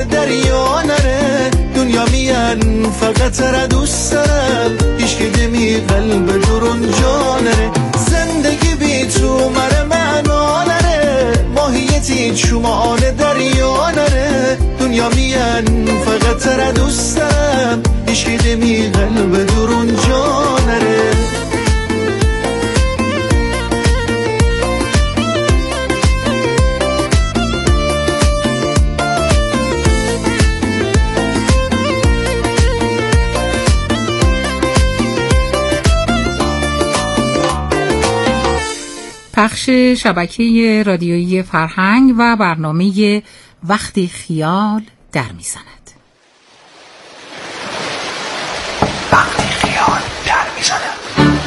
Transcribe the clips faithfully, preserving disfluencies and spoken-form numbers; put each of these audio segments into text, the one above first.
دریا نره دنیا میان فقط را دوست دارم هیچ که دمی قلب جرون جا نره زندگی بی تو مره معنا نره ماهیتی شما دریا نره دنیا میان فقط را دوست دارم هیچ که دمی قلب جرون جا نره پخش شبکه رادیویی فرهنگ و برنامه وقتی خیال در میزند. وقتی خیال در میزند.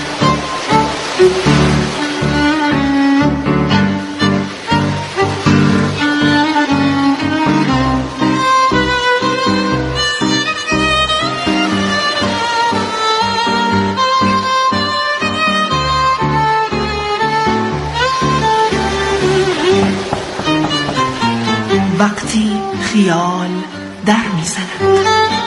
وقتی خیال در میزند.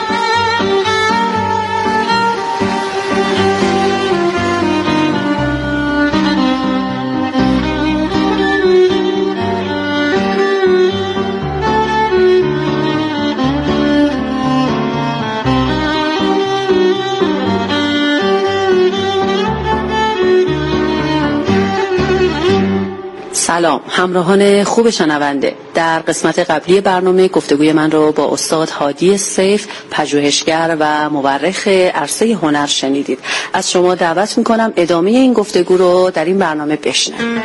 سلام همراهان خوب شنونده. در قسمت قبلی برنامه گفتگوی من رو با استاد هادی سیف پژوهشگر و مورخ عرصه هنر شنیدید. از شما دعوت میکنم ادامه این گفتگو رو در این برنامه بشنوید.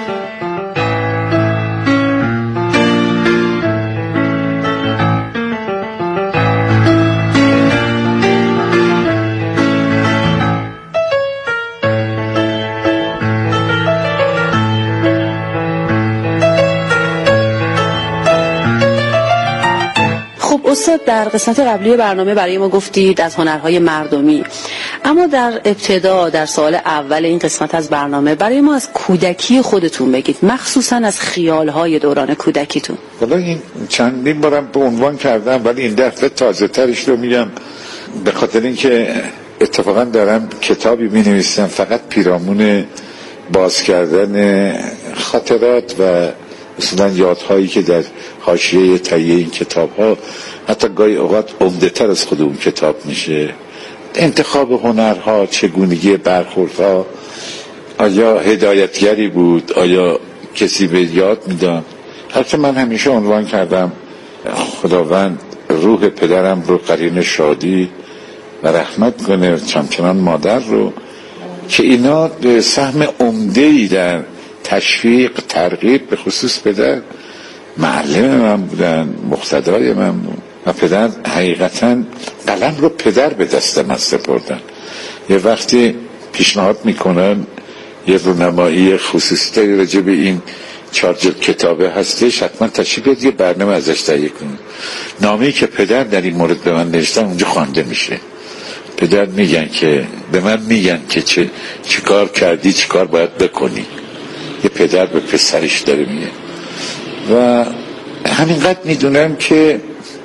استاد در قسمت قبلی برنامه برای ما گفتید از هنرهای مردمی، اما در ابتدا در سال اول این قسمت از برنامه برای ما از کودکی خودتون بگید، مخصوصا از خیالهای دوران کودکیتون. والا این چندین بارم به عنوان کردم ولی این دفعه تازه ترش رو میگم، به خاطر اینکه اتفاقا دارم کتابی می نویسم فقط پیرامون باز کردن خاطرات و مثلا یادهایی که در حاشیه تهیه این کتاب ها حتی گاهی اوقات عمده تر از خود اون کتاب میشه. انتخاب هنرها، چگونگی برخوردها، آیا هدایتگری بود، آیا کسی به یاد میدان. حتی من همیشه عنوان کردم خداوند روح پدرم رو قرین شادی و رحمت کنه، چمچنان مادر رو، که اینا سهم عمده‌ای در تشویق ترغیب به خصوص پدر معلم من بودن، مقتدای من بود و پدر حقیقتا قلم رو پدر به دست من سپردن. یه وقتی پیشنهاد میکنن یه رونمایی خصوصی راجع به این چهار جلد کتابه هستش، حتما تشریف بیارید یه برنامه ازش تهیه کنید. نامه‌ای که پدر در این مورد به من نوشتن اونجا خوانده میشه. پدر میگن که به من میگن که چه چیکار کردی، چیکار باید بکنی. یه پدر به پسرش داره میگه. و همینقدر میدونم که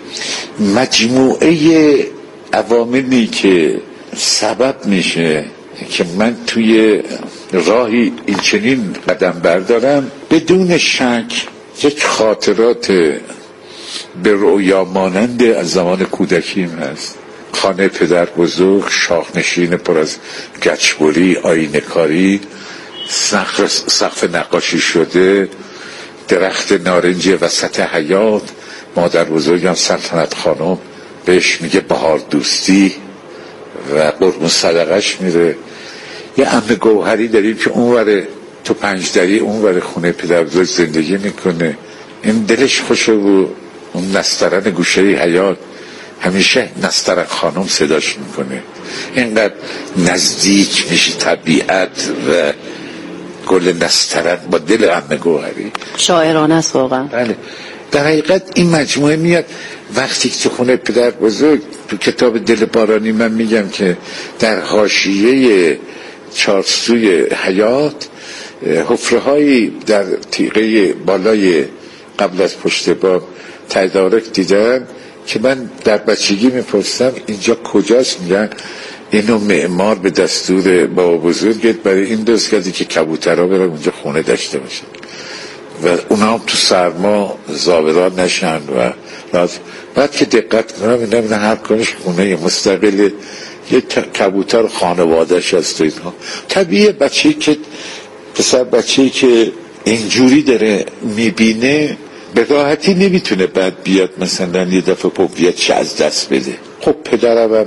مجموعه عواملی که سبب میشه که من توی راهی این چنین قدم بردارم، بدون شک یک خاطرات به رویا مانند از زمان کودکیم هست. خانه پدر بزرگ، شاخنشین پر از گچبری، آینه کاری، سقف نقاشی شده، درخت نارنج وسط حیاط، مادر بزرگم سلطنت خانم بهش میگه بهار دوستی و قربون صدقش میره. یه عمه گوهری داریم که اونور تو پنجدری اونور خونه پدر بزرگ زندگی میکنه. این دلش خوشه و اون نسترن گوشه حیاط همیشه نسترن خانم صداش میکنه. اینقدر نزدیک میشه طبیعت و گل نسترن با دل عمه گوهری. شاعرانه است واقعا. بله در حقیقت این مجموعه میاد وقتی که تو خونه پدر بزرگ تو کتاب دل بارانی من میگم که در حاشیه چارسوی حیات حفره هایی در تیغه بالای قبل از پشت باب تدارک دیدن که من در بچگی میپرسم اینجا کجاست، میگن اینو معمار به دستور بابا بزرگت برای این درست کردی که کبوترها برن اونجا خونه داشته باشن و اونا هم تو سرما زاوران نشن. و بعد که دقت کنم اینا اینا هر کنش خونه مستقل یه کبوتر خانوادهش هست و اینها. طبیعه بچه‌ای که پسر بچه‌ای که اینجوری داره میبینه به راحتی نمیتونه بعد بیاد مثلا یه دفعه هویتش از دست بده. خب پدرم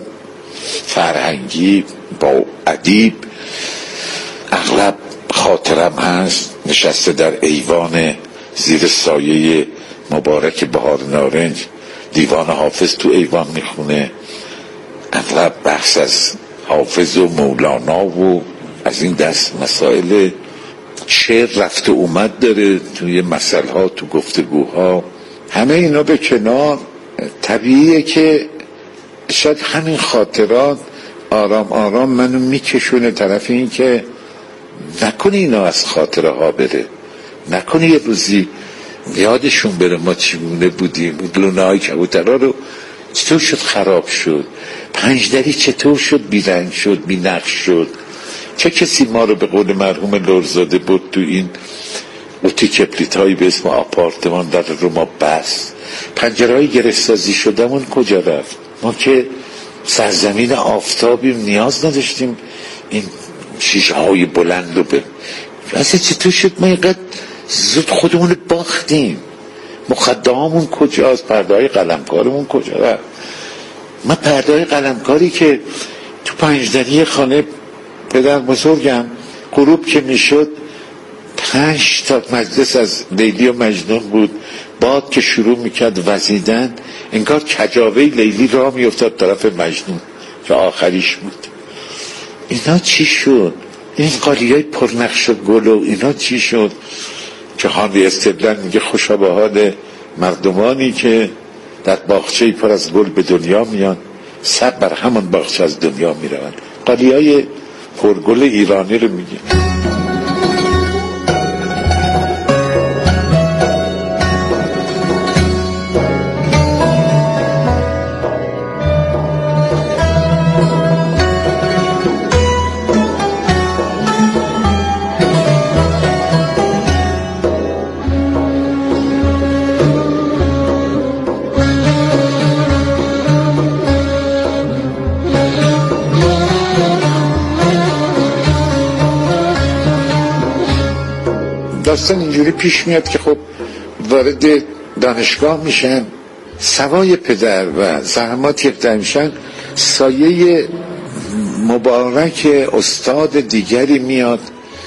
فرهنگی با ادیب، اغلب خاطرم هست نشسته در ایوان زیر سایه مبارک بهار نارنج، دیوان حافظ تو ایوان میخونه، اغلب بحث از حافظ و مولانا و از این دست مسائل. شعر رفت و اومد داره توی مسائل ها، تو گفتگوها. همه اینا به کنار، طبیعیه که شاید همین خاطرات آرام آرام منو میکشونه طرف این که نکنه اینا از خاطره ها بره، نکنه یه روزی یادشون بره ما چگونه بودیم، لونه های کبوترها رو چطور شد خراب شد، پنجدری چطور شد بیرنگ شد بی نقش شد. چه کسی ما رو به قول مرحوم لرزاده بود تو این اوتی کپلیت هایی به اسم آپارتمان در رو ما بس، پنجره های گره‌سازی شدمون کجا رفت؟ ما که سرزمین آفتابیم نیاز نداشتیم این شیشه های بلند رو به اصلا چطور شد ما اینقدر زود خودمون باختیم؟ مخدهامون کجاست؟ پرده های قلمکارمون کجا رفت؟ من پرده های قلمکاری که تو پنجدری خانه پدر بزرگم غروب که میشد پنج تا مجلس از لیلی و مجنون بود، باد که شروع میکرد وزیدن انگار کجاوه لیلی راه میافتاد طرف مجنون که آخریش بود. اینا چی شد؟ این قالیای پرنقش و گل و اینا چی شد که هانری استبلن میگه خوشا به حال مردمانی که در باغچه‌ای پر از گل به دنیا میان، سب بر همان باغچه از دنیا میروند. قالیای پرگل ایرانی رو میگه. داستان اینجوری پیش میاد که خب وارد دانشگاه میشن، سوای پدر و زحماتی که میشن سایه مبارک استاد دیگری میاد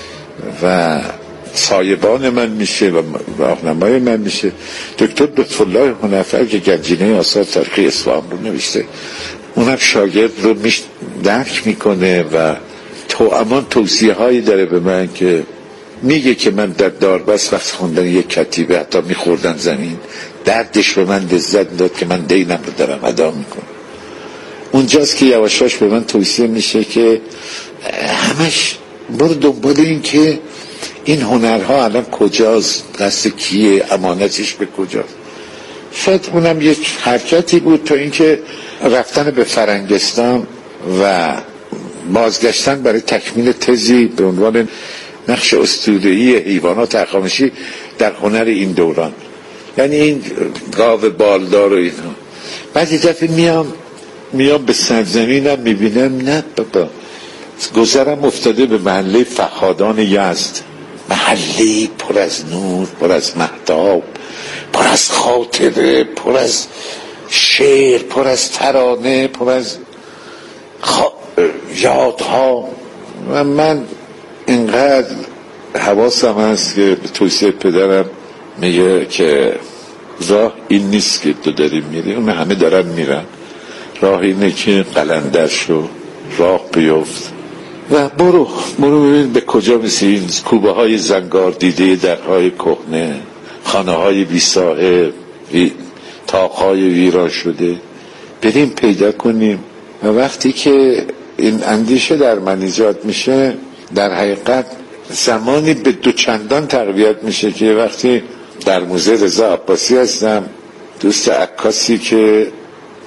و سایبان من میشه و راهنمای من میشه، دکتر لطف‌الله هنرفر که گنجینه آثار تاریخی اصفهان رو نوشته. اونم شاگرد رو میش درک میکنه و تو امان توصیه هایی داره به من که میگه که من در داربست وقت خوندن یک کتیبه حتی میخوردن زمین، دردش به من لذت داد که من دینم رو دارم ادا میکنم. اونجاست که یواشاش به من توصیه میشه که همش برو دنبال این که این هنرها الان کجاست، دست کیه، امانتش به کجاست. شاید اونم یک حرکتی بود تا اینکه رفتن به فرنگستان و بازگشتن برای تکمیل تزی به عنوان نقش اسطوره‌ای حیوانات هخامنشی در هنر این دوران، یعنی این گاو بالدار و اینا. بعد یه دفعه میام میام به سرزمینم میبینم نه بابا، گذرم افتاده به محله فخادان یزد، محله پر از نور، پر از مهتاب، پر از خاطره، پر از شعر، پر از ترانه، پر از خا... یادها. و من اینقدر حواسم هست که به توصیه پدرم میگه که راه این نیست که تو داری میری، اون همه دارن میرن، راه اینه که قلندر شو، راه بیفت و برو برو ببین به کجا میسی. کوبه های زنگار دیده، درهای کهنه، خانه های بی صاحب، تاق های ویران شده، بریم پیدا کنیم. و وقتی که این اندیشه در من ایجاد میشه، در حقیقت زمانی به دوچندان تقویت میشه که وقتی در موزه رضا عباسی هستم، دوست عکاسی که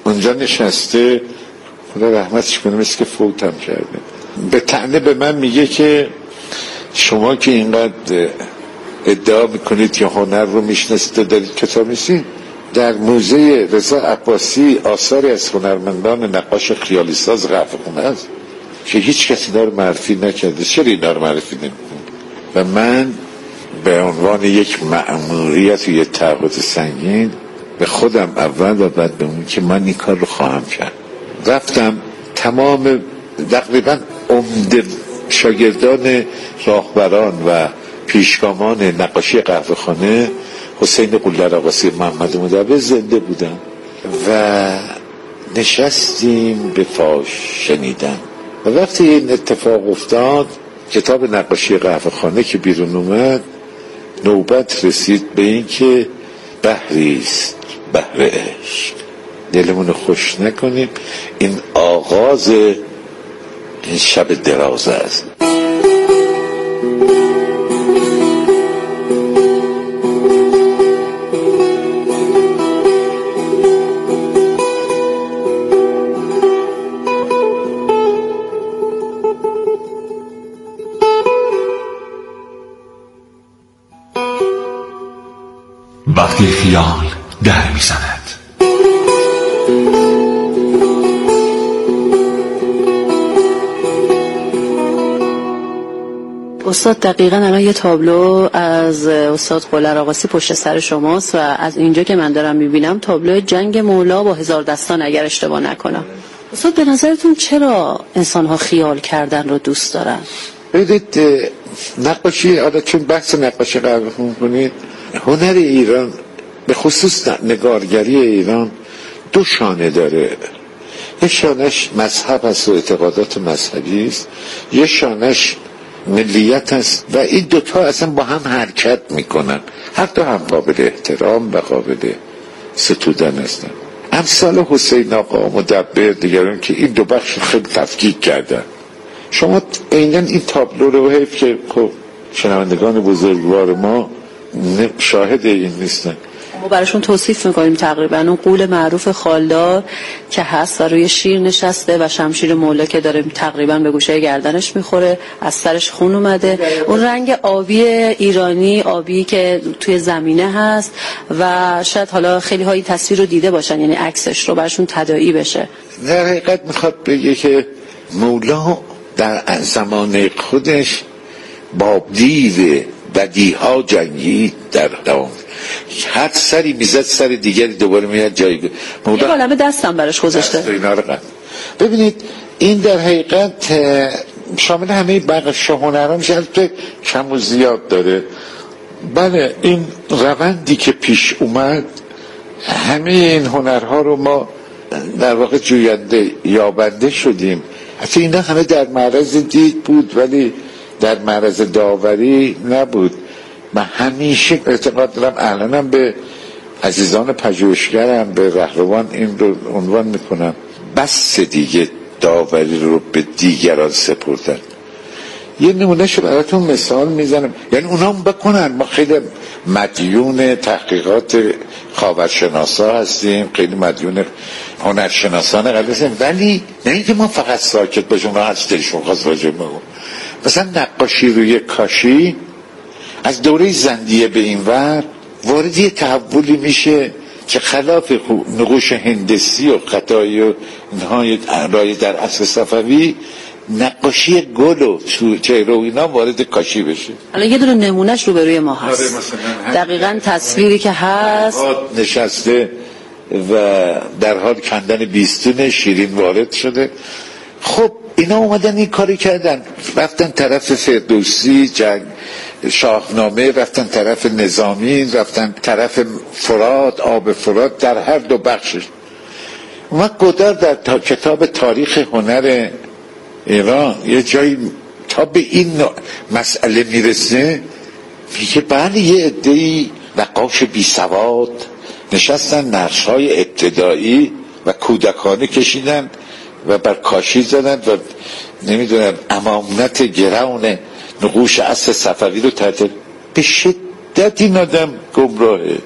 اونجا نشسته، خدا رحمتش کنه، مثل که فوتم کرده، به طعنه به من میگه که شما که اینقدر ادعا میکنید که هنر رو میشناسید و دارید کتاب می‌نویسید، در موزه رضا عباسی آثاری از هنرمندان نقاش خیالی ساز قهوه‌خونه است که هیچ کسی اینا رو معرفی نکرده. چرا اینا رو معرفی نمی‌کنه؟ و من به عنوان یک مأموریت و یک تعهد سنگین به خودم اول و بعد به اون که من این کار رو خواهم کرد، رفتم تمام تقریبا عمده شاگردان راهبران و پیشگامان نقاشی قهوه‌خانه، حسین قلدرآقاسی، محمد مدبر زنده بودن و نشستیم به فاش شنیدن. و وقتی این اتفاق افتاد، کتاب نقاشی قهوه‌خانه که بیرون اومد، نوبت رسید به این که بحریست، بحر عشق، دلمون خوش نکنیم، این آغاز این شب دراز است. وقتی خیال در میزند. استاد دقیقاً الان یه تابلو از استاد قلدرآقاسی پشت سر شماست و از اینجا که من دارم میبینم تابلو جنگ مولا با هزار دستان اگر اشتباه نکنم. استاد به نظرتون چرا انسان‌ها خیال کردن رو دوست دارن؟ ببینید نقاشی، حالا چون بحث نقاشی قهوه‌خانه کنید، هنر ایران به خصوص نگارگری ایران دو شانه داره. یه شانش مذهب است و اعتقادات مذهبی است، یه شانش ملیت است و این دوتا اصلا با هم حرکت میکنن، هر دو هم قابل احترام و قابل ستودن هستن. امثال حسین آقا مدبر دیگران که این دو بخش خیلی تفکیک کردن. شما عیناً این تابلو رو، حیف که خب شنوندگان بزرگوار ما شاهد این نیستن، ما براشون توصیف میکنیم. تقریبا اون قول معروف خالدار که هست و روی شیر نشسته و شمشیر مولا که داره تقریبا به گوشه گردنش میخوره، از سرش خون اومده، اون رنگ آبی ایرانی، آبی که توی زمینه هست و شاید حالا خیلی هایی تصویر رو دیده باشن، یعنی عکسش رو براشون تداعی بشه. در حقیقت میخواد بگه که مولا در زمان خودش با دیو بدیها جنگی در دوام، هر سری میزد سر دیگری دوباره میاد جایگاه. یه عالمه دستم براش گذاشته. ببینید این در حقیقت شامل همه بقیه هنرها میشه، البته کم و زیاد داره. بله این روندی که پیش اومد، همه این هنرها رو ما در واقع جوینده یابنده شدیم. حتی اینا همه در معرض دید بود ولی در معرض داوری نبود. من همیشه اعتقاد دارم، الانم به عزیزان پژوهشگرم، به رهروان این رو عنوان میکنم، بس دیگه داوری رو به دیگران سپردن. یه نمونهشو براتون مثال میزنم، یعنی اونا هم بکنن. ما خیلی مدیون تحقیقات خاورشناسا هستیم، خیلی مدیون هنرشناسان قدر هستیم، ولی نه اینکه ما فقط ساکت باشیم و هست دلشون خواست راجع بگم. مثلا نقاشی روی کاشی از دوره زندیه به این ور وارد یه تحولی میشه که خلاف نقوش هندسی و خطایی و اینها رای در عصر صفوی، نقاشی گل و چهره و اینا وارد کاشی بشه. الان یه دونه نمونهش رو به روی ما هست، دقیقاً تصویری که هست نشسته و در حال کندن بیستون شیرین وارد شده. خب اینا اومدن این کاری کردن، رفتن طرف فردوسی، جنگ شاهنامه، رفتن طرف نظامی، رفتن طرف فرات، آب فرات، در هر دو بخشش. ما قدر در تا کتاب تاریخ هنر ایران یه جایی تا به این مسئله میرسه، میگه بله یه عده‌ای نقاش بی سواد نشستن نقش‌های ابتدایی و کودکانه کشیدن و بر کاشی زدن و نمیدونم امامت گرون نقوش عصر صفوی رو تحت. به شدت این آدم گمراهه.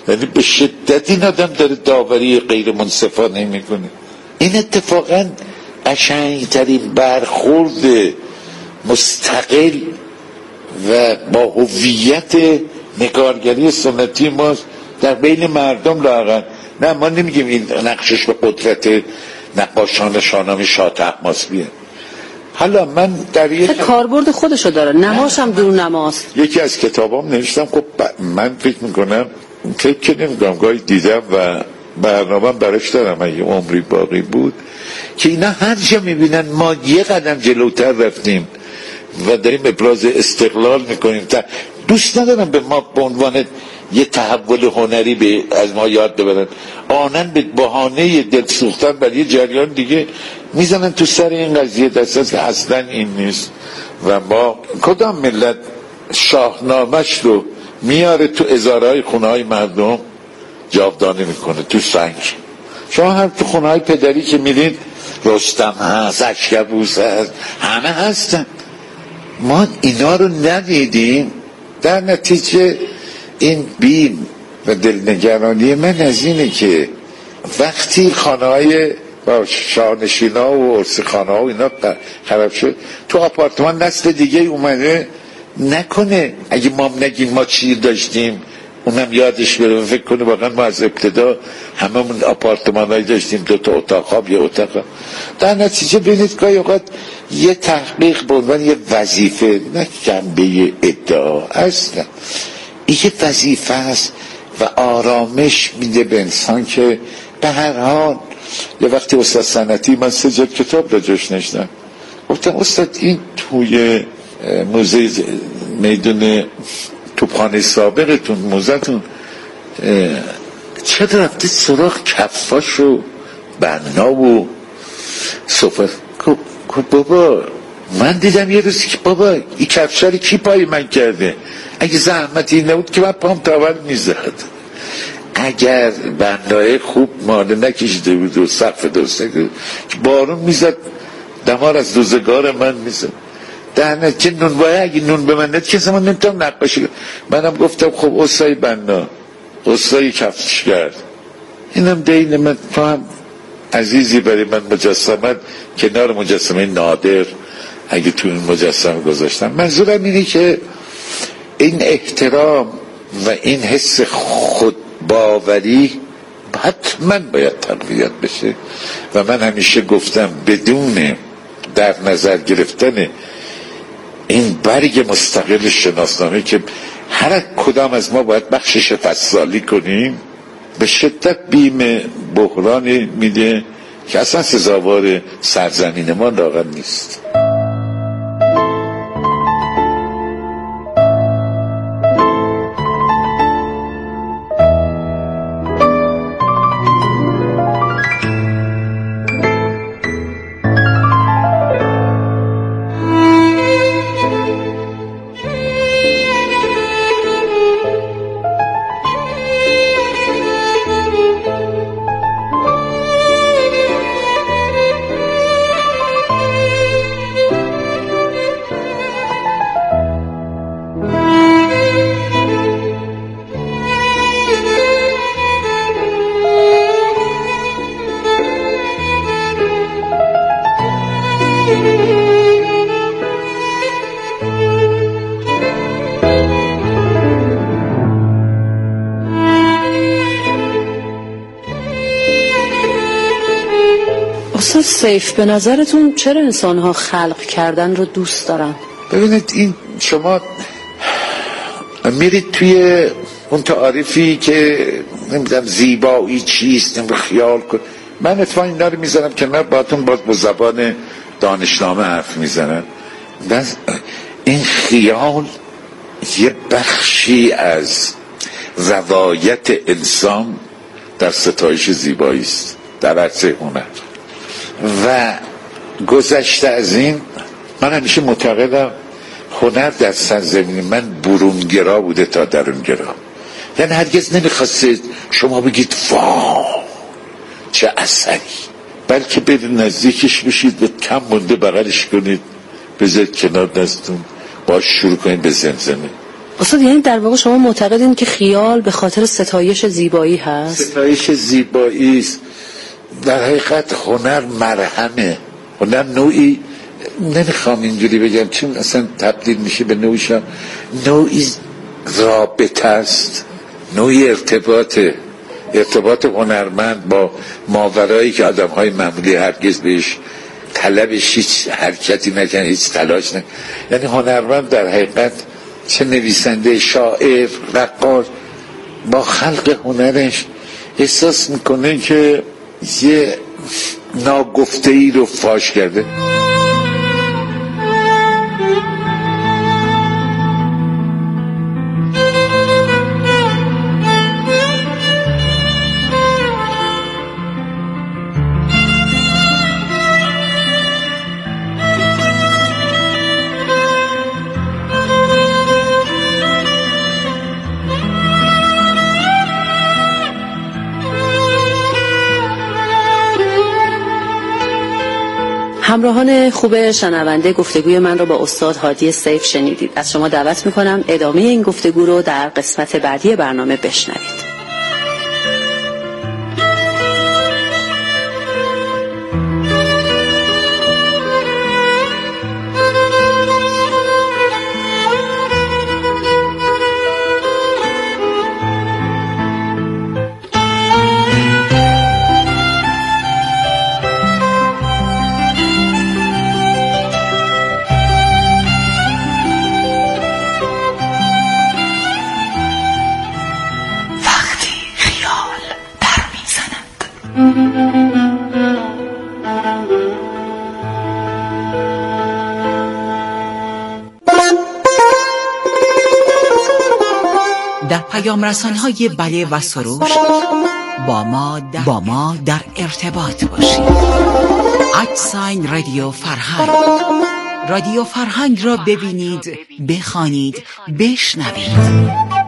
یعنی به شدت این آدم داره داوری غیر منصفانه میکنه. این اتفاقا قشنگترین برخورد مستقل و با هویت نگارگری سنتی ماست در بین مردم لااقل. نه ما نمیگیم این نقشش به قدرت نقاشان شاهنامه شاه طهماسب بیه. حالا من در یک کاربرد خودشو داره، نماش هم دور نماست. یکی از کتابام نوشتم، خب من فکر میکنم فکر که نمیدونم گاهی دیدم و برنامه براش دارم اگه عمری باقی بود که اینا هر جا میبینن ما یه قدم جلوتر رفتیم و داریم ابراز استقلال میکنیم، دوست ندارم به ما به عنوان یه تحول هنری به از ما یاد ببرن، آنن به بهانه دل سوختن برای یه جریان دیگه میزنن تو سر این قضیه، دست که اصلا این نیست. و ما کدام ملت شاهنامه‌اش رو میاره تو ازارهای خونه های مردم جاودانه میکنه تو سنگ. شما هم تو خونه های پدری که میرین رستم هست، اشکبوس هست، همه هستن، ما اینا رو ندیدیم. در نتیجه این بیم و دلنگرانی من از اینه که وقتی خانه های با شاهنشین ها و عرس خانه ها و اینا خراب شد، تو آپارتمان نسل دیگه اومده نکنه اگه ما نگیم ما چی داشتیم اونم یادش بره و فکر کنه واقعا ما از ابتدا هممون آپارتمان هایی داشتیم، دو تا اتاق خواب یه اتاق. در نتیجه بینید گاهی اوقات یه تحقیق به عنوان یه وظیفه، نه جنبه ادعا اصلا، این یه وظیفه است و آرامش میده به انسان که به هر حال. یه وقتی استاد سنتی من سه جلد کتاب را جوش نشدم، گفتم استاد این توی موزه میدون توپخانه سابقتون موزهتون چرا رفته سراغ کفاش و بنا و سفر؟ بابا من دیدم یه روزی که بابا این کفشاری کی پای من کرده؟ اگه زحمتی نبود که من پام تاول میزد. اگر بنای خوب مانه نکشیده بود و سقف درست نکشیده که بارون میزد دمار از روزگار من میزد. در نتیجه نون باید اگه نون به من ند کسی من نمیتونم نقاشی کنم. منم گفتم خب استای بنا، استای کفشگر، اینم دین من، تو هم عزیزی برای من مجسمت کنار مجسمه نادر اگه تو این مجسمه گذاشتم. منظورم اینه که این احترام و این حس خودباوری حتما باید تقویت بشه و من همیشه گفتم بدون در نظر گرفتن این برگ مستقل شناسنامه که هر کدام از ما باید بخشش فصالی کنیم، به شدت بیم بحران میده که اصلا سزاوار سرزمین ما لااقل نیست. استاد سیف، به نظرتون چرا انسان‌ها خلق کردن رو دوست دارن؟ ببینید این شما میرید توی اون تعریفی که نمیدونم زیبایی چیست نمیدونم خیال کن، من اتفاقا اینا رو میزنم که من باهاتون باز با زبان دانشنامه حرف میزنم. این خیال یه بخشی از روایت انسان در ستایش زیبایی است در عرصه هنر و گذشته از این. من همیشه معتقدم هنر در سرزمین من برونگرا بوده تا درونگرا، یعنی هرگز نمیخواستید شما بگید واو چه اثری، بلکه برید نزدیکش بشید و کم مونده بغلش کنید، بذارید کنار دستون باش شروع کنید به زمزمه. استاد یعنی در واقع شما معتقدین که خیال به خاطر ستایش زیبایی هست؟ ستایش زیبایی است. در حقیقت هنر مرهمه، هنر نوعی، نمیخوام اینجوری بگم چون اصلا تبدیل میشه به نوعی، نوعی رابطه است، نوعی ارتباطه، ارتباط هنرمند با ماورایی که آدم های معمولی هرگز بهش طلبش هیچ حرکتی نکن، هیچ تلاش نکن. یعنی هنرمند در حقیقت چه نویسنده، شاعر، رقاص با خلق هنرش احساس میکنه که یه ناگفته ای رو فاش کرده. همراهان خوب شنونده، گفتگوی من رو با استاد هادی سیف شنیدید. از شما دعوت میکنم ادامه این گفتگو رو در قسمت بعدی برنامه بشنوید. در پیام رسان‌های بله و سروش با ما در, با ما در ارتباط باشید. ادساین رادیو فرهنگ، رادیو فرهنگ را ببینید، بخوانید، بشنوید.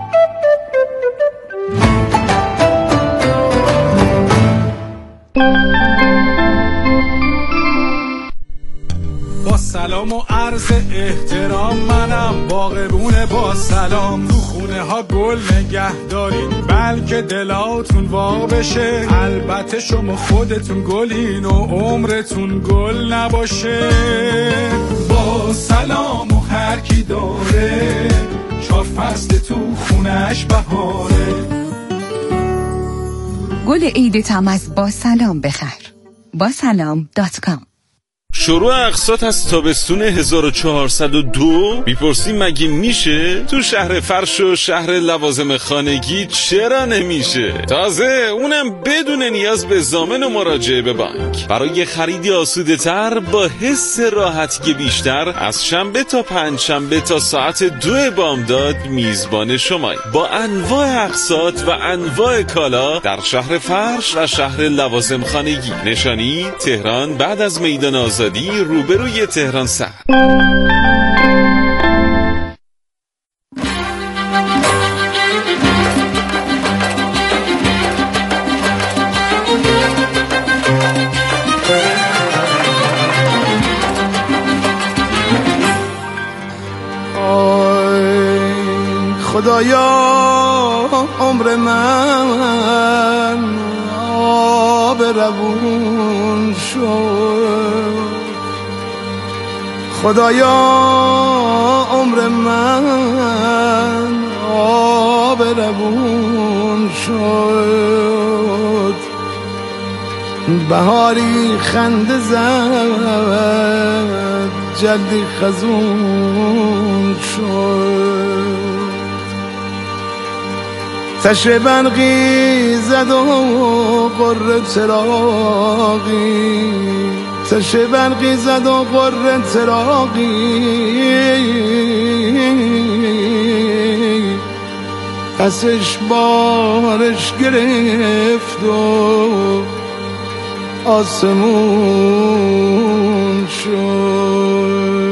با سلام و عرض احترام منم باغبون با سلام. تو خونه ها گل نگه دارین بلکه دلاتون وا بشه. البته شما خودتون گلین و عمرتون گل نباشه. با سلام و هر کی داره چهار فصل تو خونش بهاره. گل عیدتم از با سلام بخر. با سلام دات کام. شروع اقساط از تابستون هزار و چهارصد و دو میپرسی مگه میشه؟ تو شهر فرش و شهر لوازم خانگی چرا نمیشه؟ تازه اونم بدون نیاز به ضامن و مراجعه به بانک. برای خریدی آسوده تر با حس راحتی بیشتر از شنبه تا پنج شنبه تا ساعت دو بامداد میزبان شمایی با انواع اقساط و انواع کالا در شهر فرش و شهر لوازم خانگی. نشانی تهران بعد از میدان آزادی روبروی تهران سر. خدایا عمر من آب روون شد. خدایا عمر من آب روون شد. بهاری خنده زد جلدی خزون شد. تشه برقی زد و قره چراغی. تشه برقی زد و قره چراغی. پسش بارش گرفت و آسمون شد.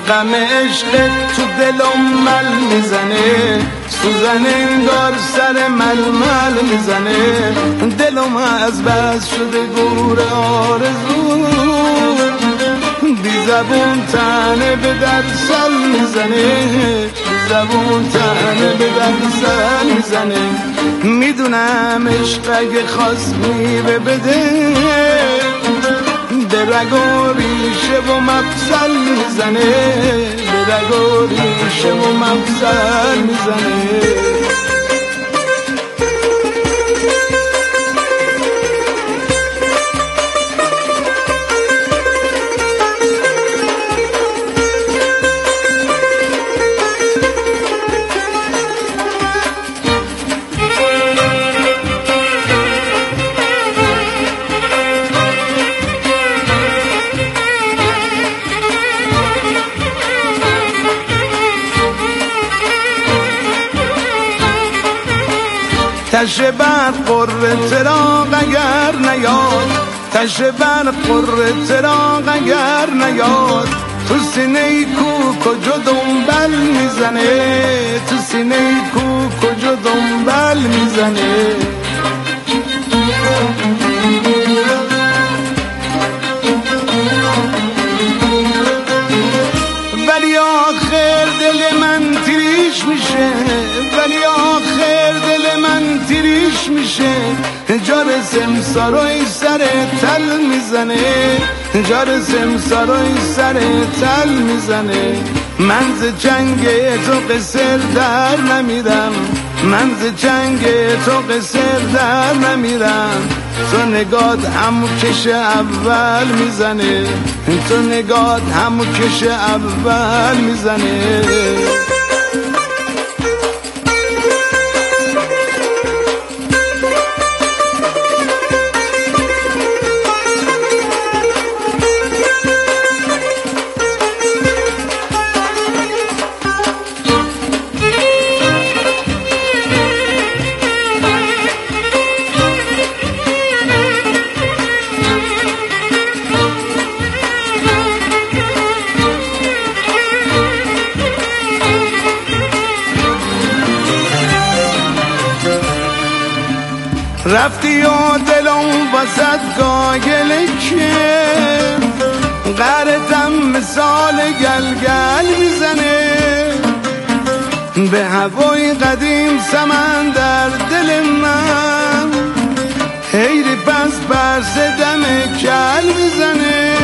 غم عشق تو دلم مل میزنه، سوزن انگار سر ململ میزنه، دلم از بس شده گور آرزو، بی زبون تنه به در سل میزنه، بی زبون تنه به در سل میزنه. میدونم عشق اگه خواست میوه بده، به رگ و ریشه و مفصل میزنه، به رگ و ریشه و مفصل میزنه. تشه بر قره چراغ اگر نیاد، تشه بر قره چراغ اگر نیاد، تو سینه کو کجا دنبل میزنه، تو سینه کو کجا دنبل میزنه. ولی آخر دل من تیریش میشه، ولی آخر دل من تیریش میشه، جار سمساروی سر تل میزنه، جار سمساروی سر تل میزنه. من ز جنگ تو قصر در نمیرم، من ز جنگ تو قصر در نمیرم، تو نگات همو کش اول میزنه، تو نگات همو کش اول میزنه. رفتی و دلم وسط گاگله که غرتم مثال گلگل میزنه، به هوای قدیم سمن در دل من، حیری پس برس دم کل میزنه.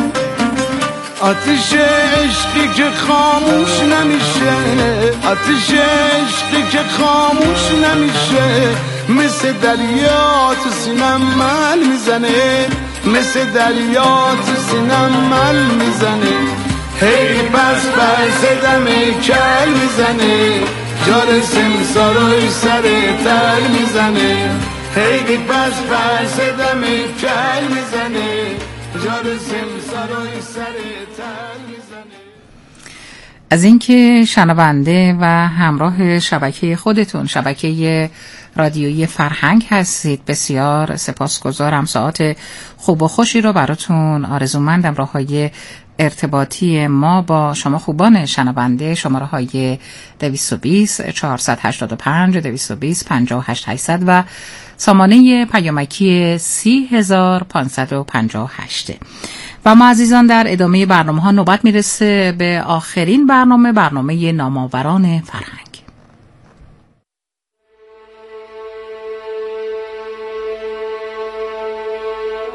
آتش عشقی که خاموش نمیشه، آتش عشقی که خاموش نمیشه، مثل دریا تو سینم مل میزنه، مثل دریا تو سینم مل میزنه. هی پس بر زدم کل میزنه، جار سمساروی سر تل میزنه، هی پس بر زدم کل میزنه، جار سمساروی سر تل میزنه. از اینکه شنونده و همراه شبکه خودتون، شبکه رادیویی فرهنگ هستید، بسیار سپاسگزارم. ساعت خوب و خوشی رو براتون آرزومندم. راههای ارتباطی ما با شما خوبان شنونده شماره های دویست و بیست چهارصد و هشتاد و پنج دویست و بیست پنجاه و هشت هشتصد و سامانه پیامکی سی هزار و پانصد و پنجاه و هشت. و ما عزیزان در ادامه برنامه ها نوبت میرسه به آخرین برنامه، برنامه نامآوران فرهنگ.